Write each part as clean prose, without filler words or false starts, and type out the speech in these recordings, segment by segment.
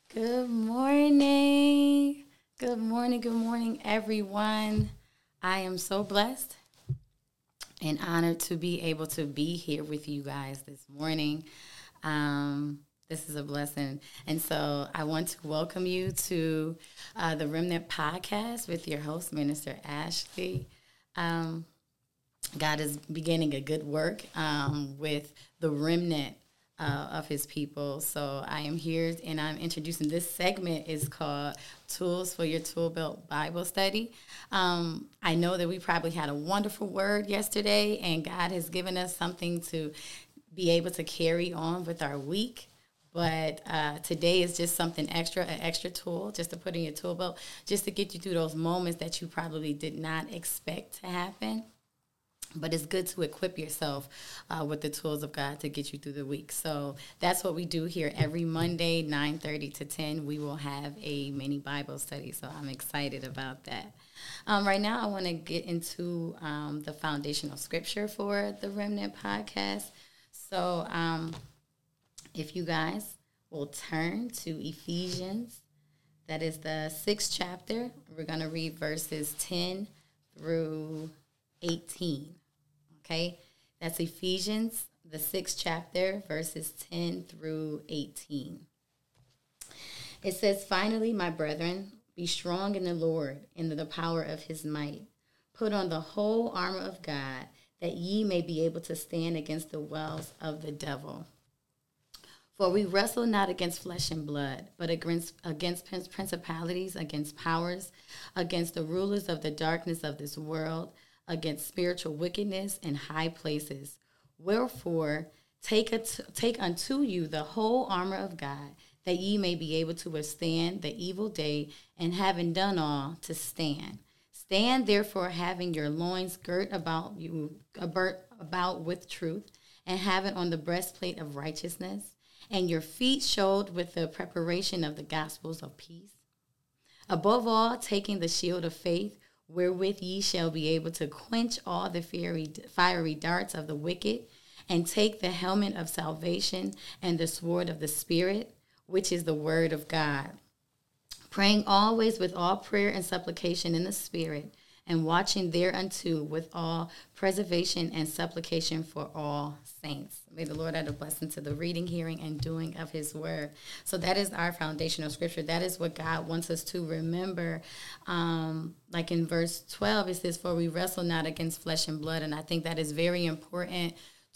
Good morning. Good morning, everyone. I am so blessed and honored to be able to be here with you guys this morning. This is a blessing. And so I want to welcome you to the Remnant Podcast with your host, Minister Ashley. Um, God is beginning a good work with the remnant of his people. So I am here and I'm introducing this segment is called Tools for Your Tool Belt Bible Study. I know that we probably had a wonderful word yesterday and God has given us something to be able to carry on with our week. But today is just something extra, an extra tool just to put in your tool belt, just to get you through those moments that you probably did not expect to happen. But it's good to equip yourself with the tools of God to get you through the week. So that's what we do here every Monday, 9:30 to 10. We will have a mini Bible study. So I'm excited about that. Right now, I want to get into the foundational scripture for the Remnant Podcast. So if you guys will turn to Ephesians, that is the 6th chapter. We're going to read verses 10 through 18. Okay, that's Ephesians, the 6th chapter, verses 10 through 18. It says, "Finally, my brethren, be strong in the Lord and in the power of his might. Put on the whole armor of God, that ye may be able to stand against the wiles of the devil. For we wrestle not against flesh and blood, but against principalities, against powers, against the rulers of the darkness of this world, against spiritual wickedness in high places. Wherefore, take unto you the whole armor of God, that ye may be able to withstand the evil day, and having done all, to stand. Stand therefore, having your loins girt about with truth, and having on the breastplate of righteousness, and your feet shod with the preparation of the gospels of peace. Above all, taking the shield of faith, wherewith ye shall be able to quench all the fiery darts of the wicked, and take the helmet of salvation and the sword of the Spirit, which is the word of God. Praying always with all prayer and supplication in the Spirit, and watching thereunto with all preservation and supplication for all saints." May the Lord add a blessing to the reading, hearing, and doing of his word. So that is our foundational scripture. That is what God wants us to remember. Like in verse 12, it says, "For we wrestle not against flesh and blood." And I think that is very important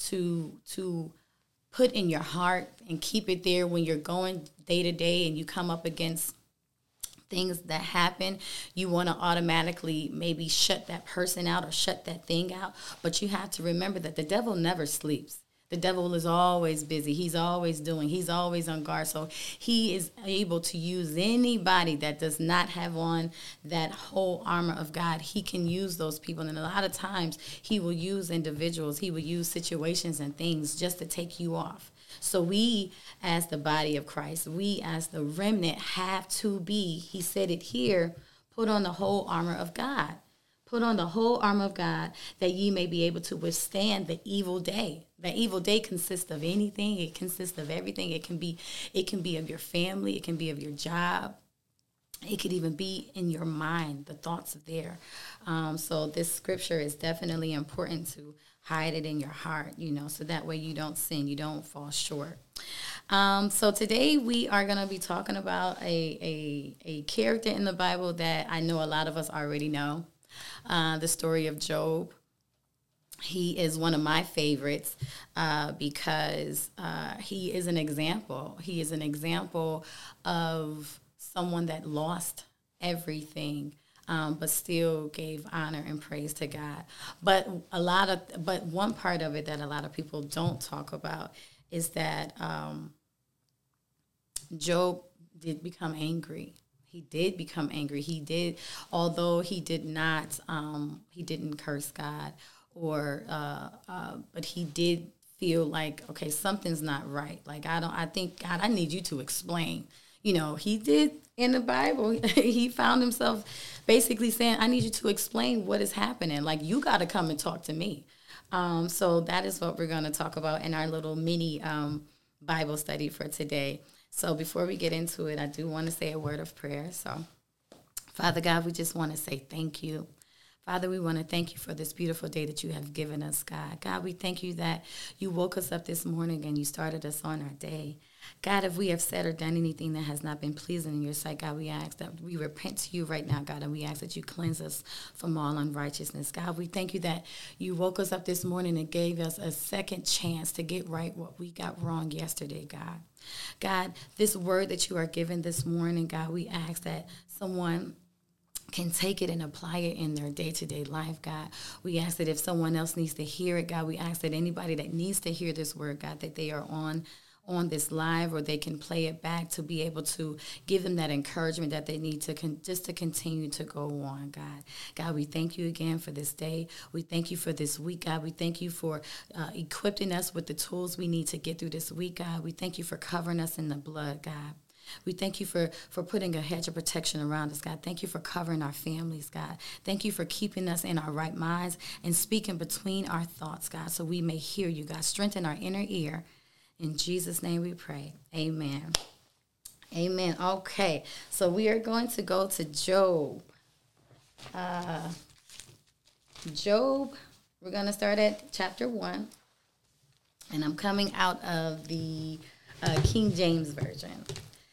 to put in your heart and keep it there when you're going day to day and you come up against things that happen. You want to automatically maybe shut that person out or shut that thing out. But you have to remember that the devil never sleeps. The devil is always busy. He's always doing. He's always on guard. So he is able to use anybody that does not have on that whole armor of God. He can use those people. And a lot of times he will use individuals. He will use situations and things just to take you off. So we, as the body of Christ, we as the remnant have to be, he said it here, put on the whole armor of God. Put on the whole armor of God, that ye may be able to withstand the evil day. The evil day consists of anything. It consists of everything. It can be of your family. It can be of your job. It could even be in your mind, the thoughts of there. So this scripture is definitely important to hide it in your heart, so that way you don't sin, you don't fall short. So today we are going to be talking about a character in the Bible that I know a lot of us already know, the story of Job. He is one of my favorites because he is an example. He is an example of someone that lost everything, but still gave honor and praise to God. But one part of it that a lot of people don't talk about is that Job did become angry. He did become angry. He did, although he did not, he didn't curse God, but he did feel like, okay, something's not right. Like, I think, God, I need you to explain. He did in the Bible. He found himself basically saying, I need you to explain what is happening. Like, you got to come and talk to me. So that is what we're going to talk about in our little mini Bible study for today. So before we get into it, I do want to say a word of prayer. So, Father God, we just want to say thank you. Father, we want to thank you for this beautiful day that you have given us, God. God, we thank you that you woke us up this morning and you started us on our day. God, if we have said or done anything that has not been pleasing in your sight, God, we ask that we repent to you right now, God, and we ask that you cleanse us from all unrighteousness. God, we thank you that you woke us up this morning and gave us a second chance to get right what we got wrong yesterday, God. God, this word that you are giving this morning, God, we ask that someone can take it and apply it in their day-to-day life, God. We ask that if someone else needs to hear it, God, we ask that anybody that needs to hear this word, God, that they are on this live or they can play it back to be able to give them that encouragement that they need to just to continue to go on, God. God, we thank you again for this day. We thank you for this week, God. We thank you for equipping us with the tools we need to get through this week, God. We thank you for covering us in the blood, God. We thank you for putting a hedge of protection around us, God. Thank you for covering our families, God. Thank you for keeping us in our right minds and speaking between our thoughts, God, so we may hear you, God. Strengthen our inner ear. In Jesus' name we pray. Amen. Amen. Okay, so we are going to go to Job. Job, we're going to start at chapter 1. And I'm coming out of the King James Version.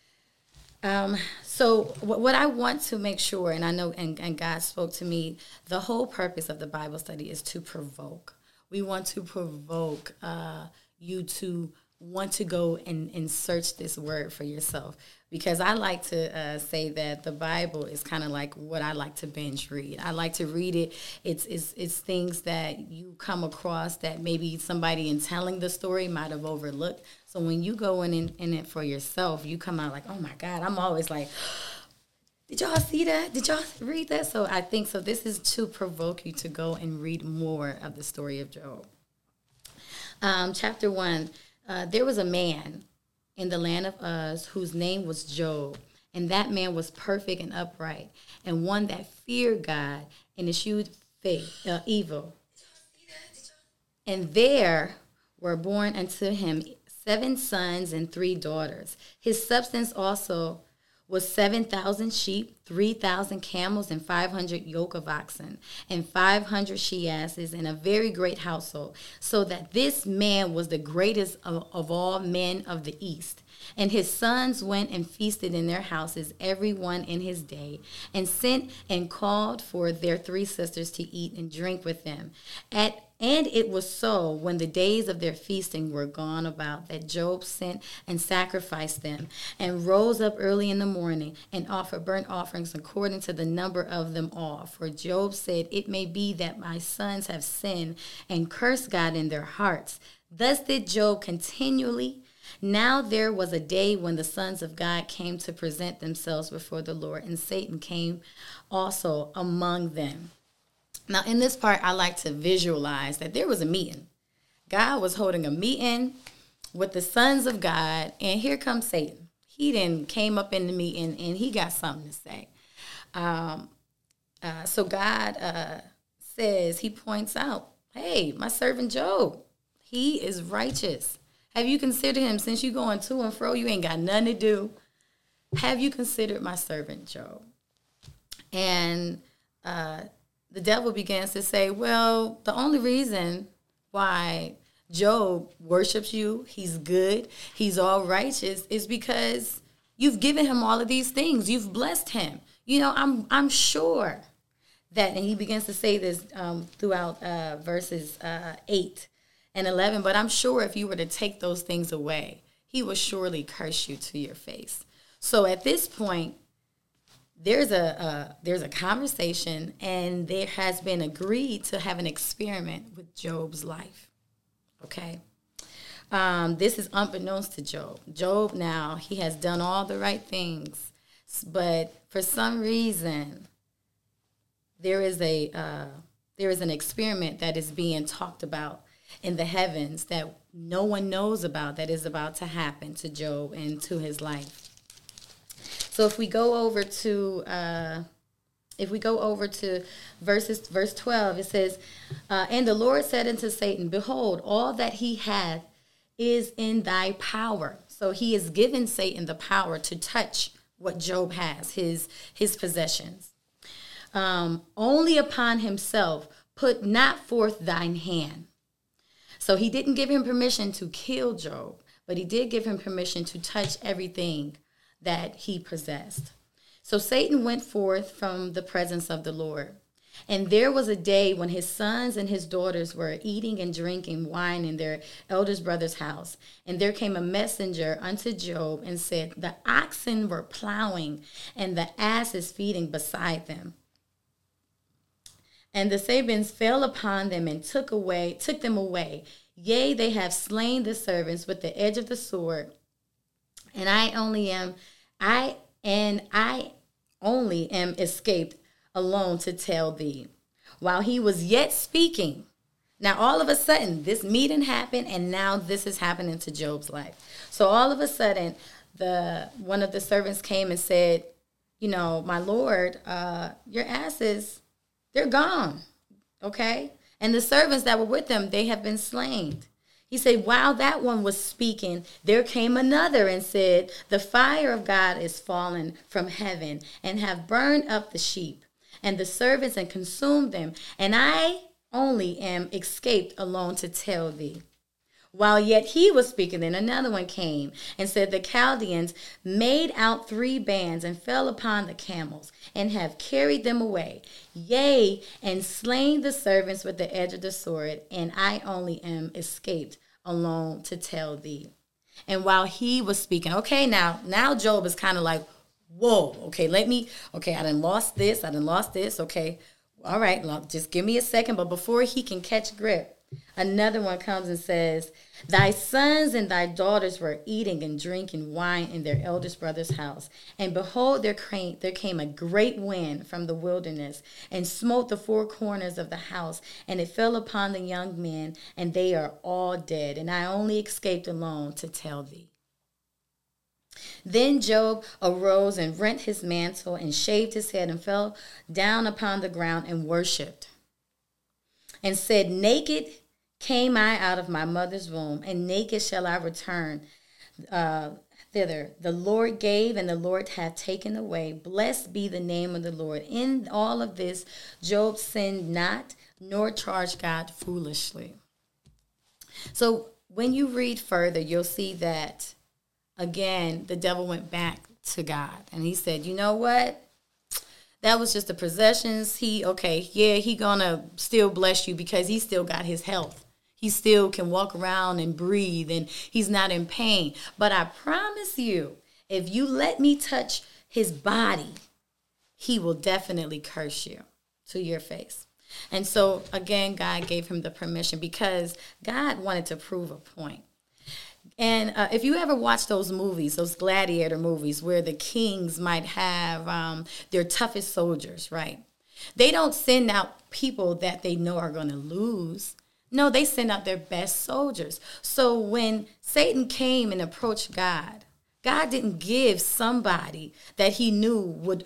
So what I want to make sure, and I know, and God spoke to me, the whole purpose of the Bible study is to provoke. We want to provoke you to want to go and search this word for yourself. Because I like to say that the Bible is kind of like what I like to binge read. I like to read it. It's things that you come across that maybe somebody in telling the story might have overlooked. So when you go in it for yourself, you come out like, oh my God, I'm always like, did y'all see that? Did y'all read that? So I think so. This is to provoke you to go and read more of the story of Job. Chapter 1, there was a man in the land of Uz whose name was Job, and that man was perfect and upright, and one that feared God and eschewed evil. And there were born unto him 7 sons and 3 daughters. His substance also was 7,000 sheep, 3,000 camels, and 500 yoke of oxen, and 500 she-asses, and a very great household, so that this man was the greatest of all men of the East. And his sons went and feasted in their houses, every one in his day, and sent and called for their 3 sisters to eat and drink with them. And it was so, when the days of their feasting were gone about, that Job sent and sacrificed them, and rose up early in the morning, and offered burnt offerings according to the number of them all. For Job said, it may be that my sons have sinned, and cursed God in their hearts. Thus did Job continually. Now there was a day when the sons of God came to present themselves before the Lord, and Satan came also among them. Now, in this part, I like to visualize that there was a meeting. God was holding a meeting with the sons of God, and here comes Satan. He then came up in the meeting, and he got something to say. So God says, he points out, hey, my servant Job, he is righteous. Have you considered him? Since you going to and fro, you ain't got nothing to do. Have you considered my servant Job? And the devil begins to say, well, the only reason why Job worships you, he's good, he's all righteous, is because you've given him all of these things. You've blessed him. You know, I'm sure that, and he begins to say this throughout verses 8 and 11, but I'm sure if you were to take those things away, he will surely curse you to your face. So at this point, there's a conversation, and there has been agreed to have an experiment with Job's life. Okay, this is unbeknownst to Job. Job now, he has done all the right things, but for some reason, there is an experiment that is being talked about in the heavens that no one knows about, that is about to happen to Job and to his life. So if we go over to verse 12, it says, and the Lord said unto Satan, behold, all that he hath is in thy power. So he has given Satan the power to touch what Job has, his possessions. Only upon himself put not forth thine hand. So he didn't give him permission to kill Job, but he did give him permission to touch everything that he possessed. So Satan went forth from the presence of the Lord. And there was a day when his sons and his daughters were eating and drinking wine in their eldest brother's house. And there came a messenger unto Job and said, the oxen were plowing and the asses feeding beside them. And the Sabeans fell upon them and took them away. Yea, they have slain the servants with the edge of the sword. And I only am escaped alone to tell thee. While he was yet speaking, now all of a sudden this meeting happened, and now this is happening to Job's life. So all of a sudden, one of the servants came and said, my Lord, your asses, they're gone. Okay? And the servants that were with them, they have been slain. He said, while that one was speaking, there came another and said, the fire of God is fallen from heaven and have burned up the sheep and the servants and consumed them. And I only am escaped alone to tell thee. While yet he was speaking, then another one came and said, the Chaldeans made out 3 bands and fell upon the camels and have carried them away. Yea, and slain the servants with the edge of the sword, and I only am escaped alone to tell thee. And while he was speaking, okay, now Job is kind of like, whoa, okay, I done lost this, okay. All right, just give me a second. But before he can catch grip, another one comes and says, thy sons and thy daughters were eating and drinking wine in their eldest brother's house. And behold, there came a great wind from the wilderness and smote the 4 corners of the house. And it fell upon the young men, and they are all dead. And I only escaped alone to tell thee. Then Job arose and rent his mantle and shaved his head and fell down upon the ground and worshipped and said, naked came I out of my mother's womb, and naked shall I return thither. The Lord gave, and the Lord hath taken away. Blessed be the name of the Lord. In all of this, Job sinned not, nor charged God foolishly. So when you read further, you'll see that, again, the devil went back to God, and he said, you know what? That was just the possessions. He gonna still bless you because he still got his health. He still can walk around and breathe, and he's not in pain. But I promise you, if you let me touch his body, he will definitely curse you to your face. And so, again, God gave him the permission because God wanted to prove a point. And if you ever watch those movies, those gladiator movies where the kings might have their toughest soldiers, right? They don't send out people that they know are going to lose. No, they send out their best soldiers. So when Satan came and approached God, God didn't give somebody that he knew would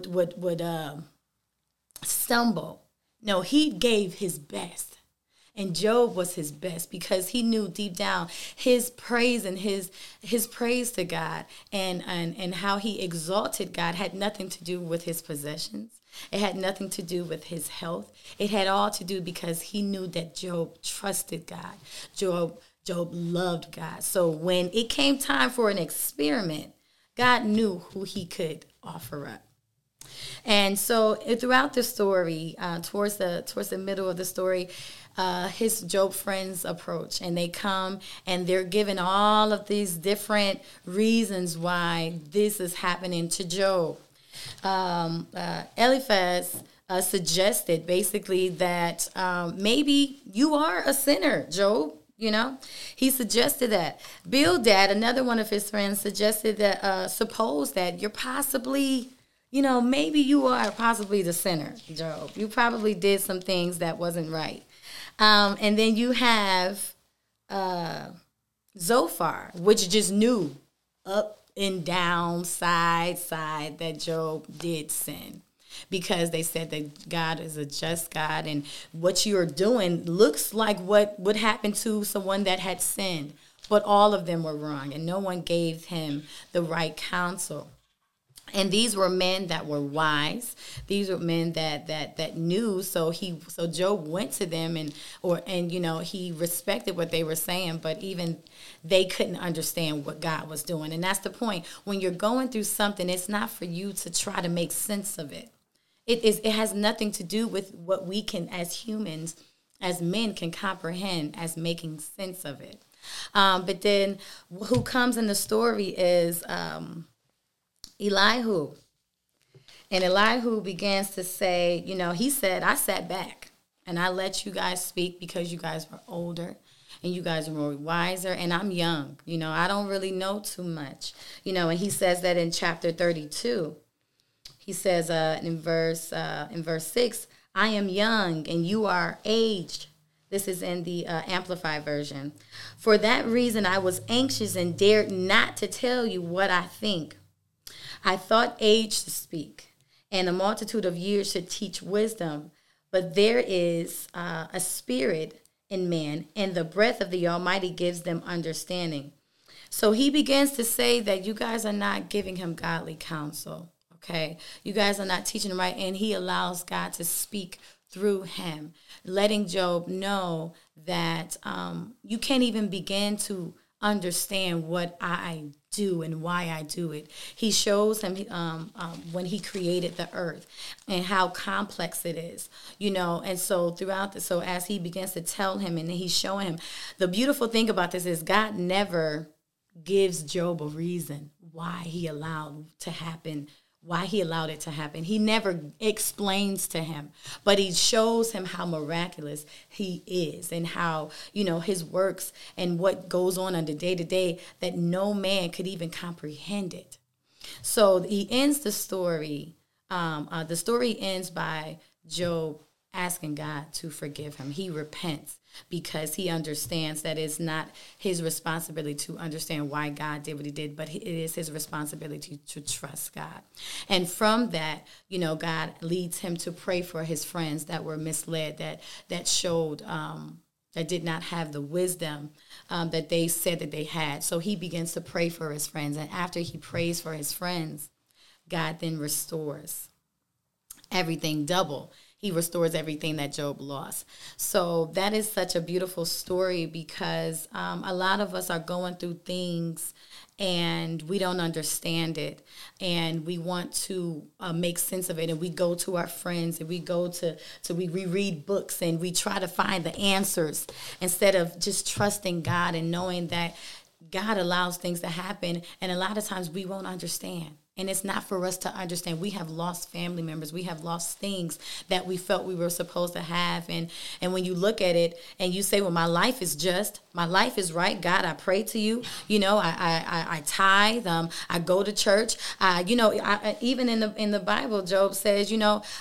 stumble. No, he gave his best. And Job was his best because he knew deep down his praise and his praise to God and how he exalted God had nothing to do with his possessions. It had nothing to do with his health. It had all to do because he knew that Job trusted God. Job loved God. So when it came time for an experiment, God knew who he could offer up. And so throughout the story, towards the middle of the story, his Job friends approach, and they come and they're given all of these different reasons why this is happening to Job. Eliphaz suggested basically that maybe you are a sinner, Job. He suggested that. Bildad, another one of his friends, suggested that suppose that you're possibly, maybe you are possibly the sinner, Job. You probably did some things that wasn't right. And then you have Zophar, which just knew up and down, side, that Job did sin. Because they said that God is a just God, and what you're doing looks like what would happen to someone that had sinned. but all of them were wrong, and no one gave him the right counsel. And these were men that were wise. These were men that knew. So Job went to them and he respected what they were saying, but even they couldn't understand what God was doing. And that's the point. When you're going through something, it's not for you to try to make sense of it. It has nothing to do with what we can, as humans, as men, can comprehend as making sense of it. But then who comes in the story is Elihu. And Elihu begins to say, he said, I sat back and I let you guys speak because you guys were older and you guys are more wiser, and I'm young. I don't really know too much. And he says that in chapter 32. He says in verse 6, I am young and you are aged. This is in the Amplified version. For that reason, I was anxious and dared not to tell you what I think. I thought age to speak, and a multitude of years should teach wisdom. But there is a spirit in man, and the breath of the Almighty gives them understanding. So he begins to say that you guys are not giving him godly counsel, okay? You guys are not teaching him right, and he allows God to speak through him, letting Job know that you can't even begin to understand what I do and why I do it. He shows him when he created the earth and how complex it is, and so so as he begins to tell him and he's showing him, the beautiful thing about this is God never gives Job a reason why he allowed it to happen. He never explains to him, but he shows him how miraculous he is and how, his works and what goes on under day to day that no man could even comprehend it. So he ends the story. The story ends by Job asking God to forgive him. He repents because he understands that it's not his responsibility to understand why God did what he did, but it is his responsibility to trust God. And from that, God leads him to pray for his friends that were misled, that showed that did not have the wisdom that they said that they had. So he begins to pray for his friends. And after he prays for his friends, God then restores everything double. He restores everything that Job lost. So that is such a beautiful story because a lot of us are going through things and we don't understand it, and we want to make sense of it, and we go to our friends and we read books and we try to find the answers instead of just trusting God and knowing that God allows things to happen, and a lot of times we won't understand. And it's not for us to understand. We have lost family members. We have lost things that we felt we were supposed to have. And when you look at it and you say, well, my life is just, my life is right. God, I pray to you. I tithe. I go to church. Even in the Bible, Job says,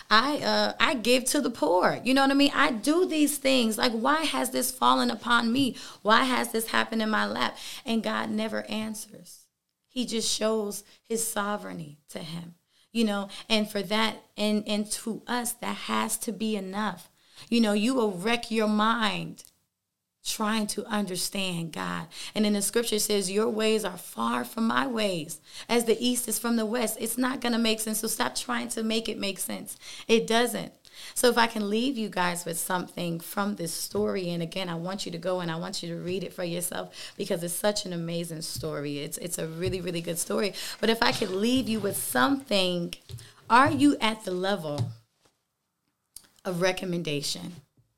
I give to the poor. You know what I mean? I do these things. Like, why has this fallen upon me? Why has this happened in my lap? And God never answers. He just shows his sovereignty to him, and for that, and to us, that has to be enough. You will wreck your mind trying to understand God. And in the scripture it says, your ways are far from my ways, as the east is from the west. It's not going to make sense. So stop trying to make it make sense. It doesn't. So if I can leave you guys with something from this story, and again, I want you to go and I want you to read it for yourself because it's such an amazing story. It's a really, really good story. But if I could leave you with something, are you at the level of recommendation?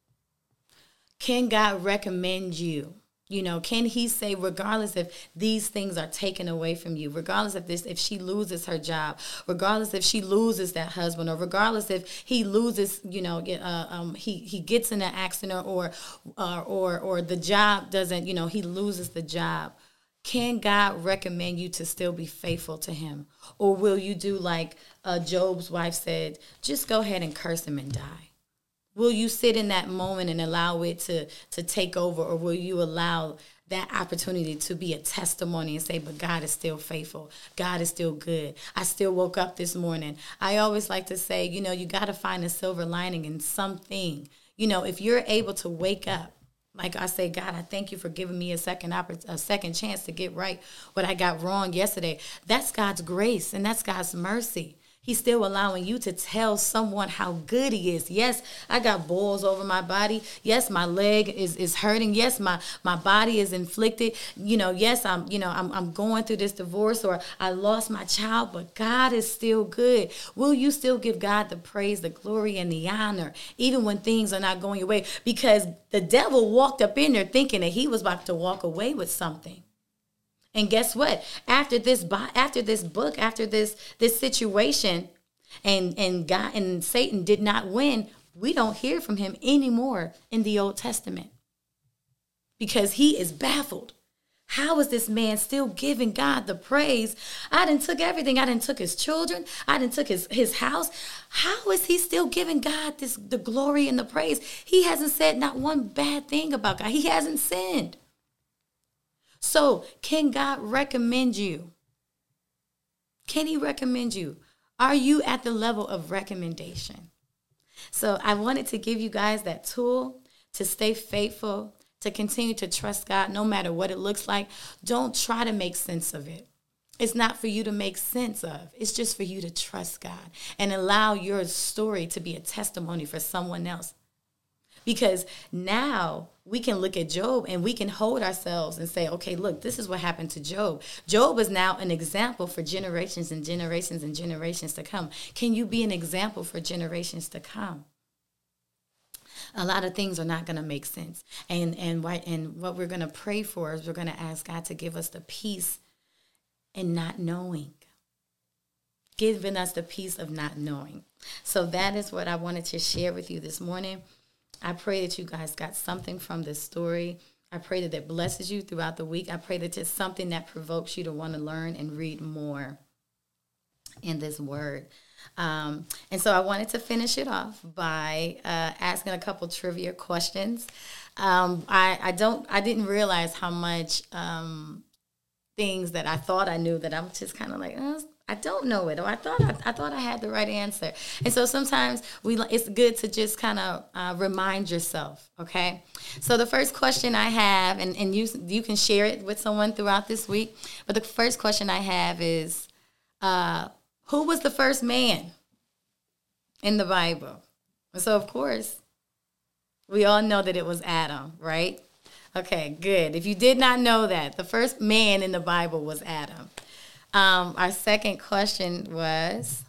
Can God recommend you? Can he say, regardless if these things are taken away from you, regardless if she loses her job, regardless if she loses that husband, or regardless if he loses, he gets in an accident or the job doesn't, he loses the job. Can God recommend you to still be faithful to him? Or will you do like Job's wife said, just go ahead and curse him and die? Will you sit in that moment and allow it to take over, or will you allow that opportunity to be a testimony and say, but God is still faithful. God is still good. I still woke up this morning. I always like to say, you got to find a silver lining in something. If you're able to wake up Like I say, God, I thank you for giving me a second chance to get right what I got wrong yesterday. That's God's grace and that's God's mercy. He's still allowing you to tell someone how good he is. Yes, I got boils over my body. Yes, my leg is hurting. Yes, my body is inflicted. Yes, I'm going through this divorce, or I lost my child, but God is still good. Will you still give God the praise, the glory, and the honor, even when things are not going your way? Because the devil walked up in there thinking that he was about to walk away with something. And guess what? After this situation, and God and Satan did not win, we don't hear from him anymore in the Old Testament, because he is baffled. How is this man still giving God the praise? I done took everything. I done took his children. I done took his house. How is he still giving God the glory and the praise? He hasn't said not one bad thing about God. He hasn't sinned. So can God recommend you? Can he recommend you? Are you at the level of recommendation? So I wanted to give you guys that tool to stay faithful, to continue to trust God no matter what it looks like. Don't try to make sense of it. It's not for you to make sense of. It's just for you to trust God and allow your story to be a testimony for someone else. Because now we can look at Job and we can hold ourselves and say, okay, look, this is what happened to Job. Job is now an example for generations and generations and generations to come. Can you be an example for generations to come? A lot of things are not going to make sense. And what we're going to pray for is we're going to ask God to give us the peace in not knowing. Giving us the peace of not knowing. So that is what I wanted to share with you this morning. I pray that you guys got something from this story. I pray that it blesses you throughout the week. I pray that it's something that provokes you to want to learn and read more in this word. And so I wanted to finish it off by asking a couple trivia questions. I didn't realize how much things that I thought I knew that I'm just kind of like, I don't know it, or I thought I had the right answer. And so sometimes it's good to just kind of remind yourself, okay? So the first question I have, and you can share it with someone throughout this week, but the first question I have is, who was the first man in the Bible? And so, of course, we all know that it was Adam, right? Okay, good. If you did not know that, the first man in the Bible was Adam. Our second question was,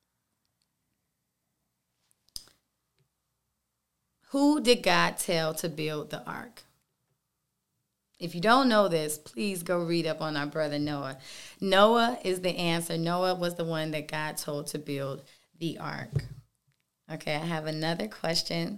who did God tell to build the ark? If you don't know this, please go read up on our brother Noah. Noah is the answer. Noah was the one that God told to build the ark. Okay, I have another question.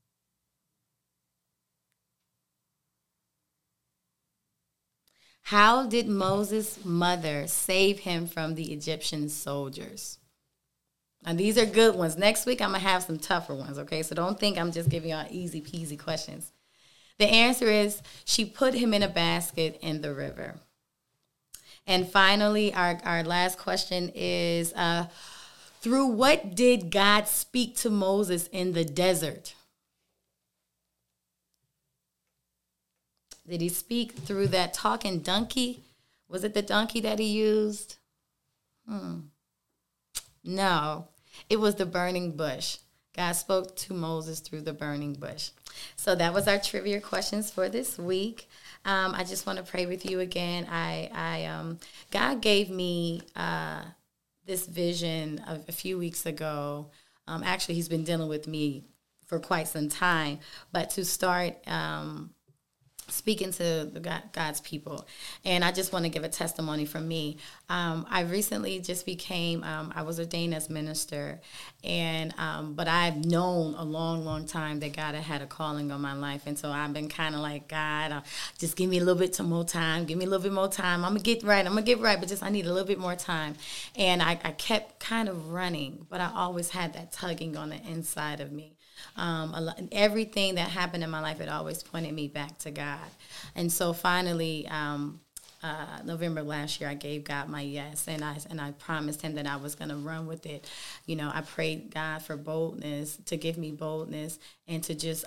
How did Moses' mother save him from the Egyptian soldiers? And these are good ones. Next week, I'm going to have some tougher ones, okay? So don't think I'm just giving y'all easy peasy questions. The answer is she put him in a basket in the river. And finally, our last question is, through what did God speak to Moses in the desert? Did he speak through that talking donkey? Was it the donkey that he used? No, it was the burning bush. God spoke to Moses through the burning bush. So that was our trivia questions for this week. I just want to pray with you again. God gave me this vision of a few weeks ago. Actually, he's been dealing with me for quite some time, but to start speaking to God's people. And I just want to give a testimony from me. I recently just became, I was ordained as minister, and but I've known a long time that God had a calling on my life. And so I've been kind of like, God, just give me a little bit more time. Give me a little bit more time. I'm going to get right. But just I need a little bit more time. And I kept kind of running, but I always had that tugging on the inside of me. Everything that happened in my life, it always pointed me back to God. And so finally, November last year, I gave God my yes, and I promised Him that I was going to run with it. I prayed God for boldness, to give me boldness, and to just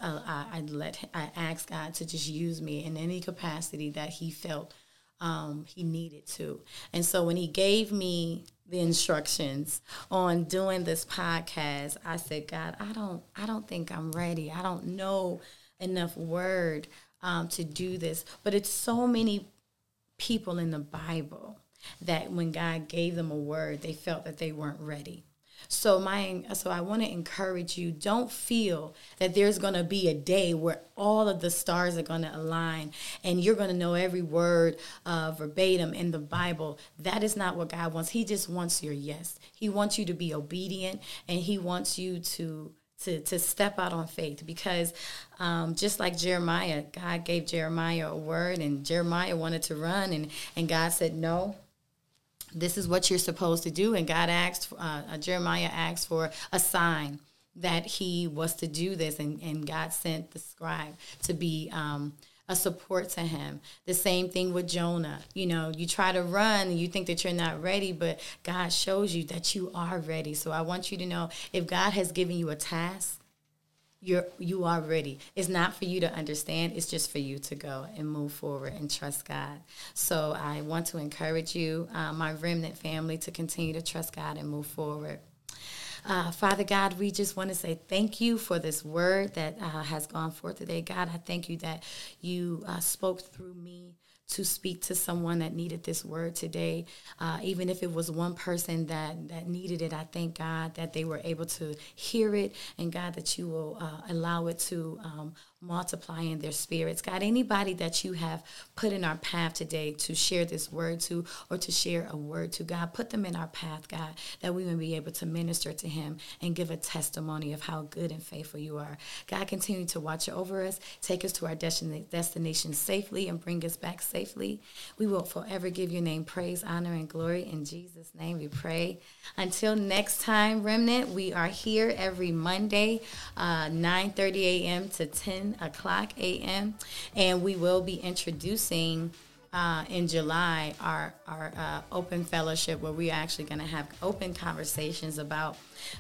I asked God to just use me in any capacity that He felt He needed to. And so when He gave me the instructions on doing this podcast, I said, God, I don't think I'm ready. I don't know enough word to do this. But it's so many people in the Bible that when God gave them a word, they felt that they weren't ready. So I want to encourage you, don't feel that there's going to be a day where all of the stars are going to align and you're going to know every word verbatim in the Bible. That is not what God wants. He just wants your yes. He wants you to be obedient, and He wants you to step out on faith, because just like Jeremiah, God gave Jeremiah a word, and Jeremiah wanted to run, and God said, no, this is what you're supposed to do. And God Jeremiah asked for a sign that he was to do this, and God sent the scribe to be a support to him. The same thing with Jonah. You try to run and you think that you're not ready, but God shows you that you are ready. So I want you to know, if God has given you a task, you are ready. It's not for you to understand. It's just for you to go and move forward and trust God. So I want to encourage you, my Remnant family, to continue to trust God and move forward. Father God, we just want to say thank you for this word that has gone forth today. God, I thank you that you spoke through me to speak to someone that needed this word today. Even if it was one person that needed it, I thank God that they were able to hear it, and God, that you will allow it to multiply in their spirits. God, anybody that you have put in our path today to share this word to, or to share a word to, God, put them in our path, God, that we will be able to minister to him and give a testimony of how good and faithful you are. God, continue to watch over us, take us to our destination safely, and bring us back safely. We will forever give your name praise, honor, and glory. In Jesus' name we pray. Until next time, Remnant, we are here every Monday, 9:30 a.m. to 10 o'clock a.m. And we will be introducing in July our open fellowship, where we are actually going to have open conversations about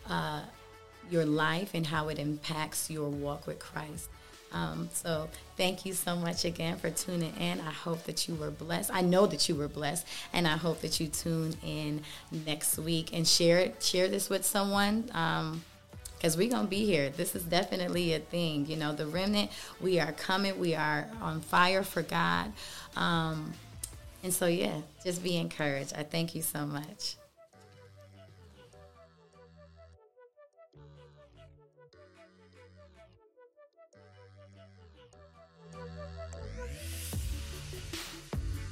your life and how it impacts your walk with Christ. So thank you so much again for tuning in. I hope that you were blessed. I know that you were blessed, and I hope that you tune in next week and share this with someone, because we're going to be here. This is definitely a thing. The Remnant, we are coming. We are on fire for God. And so, just be encouraged. I thank you so much.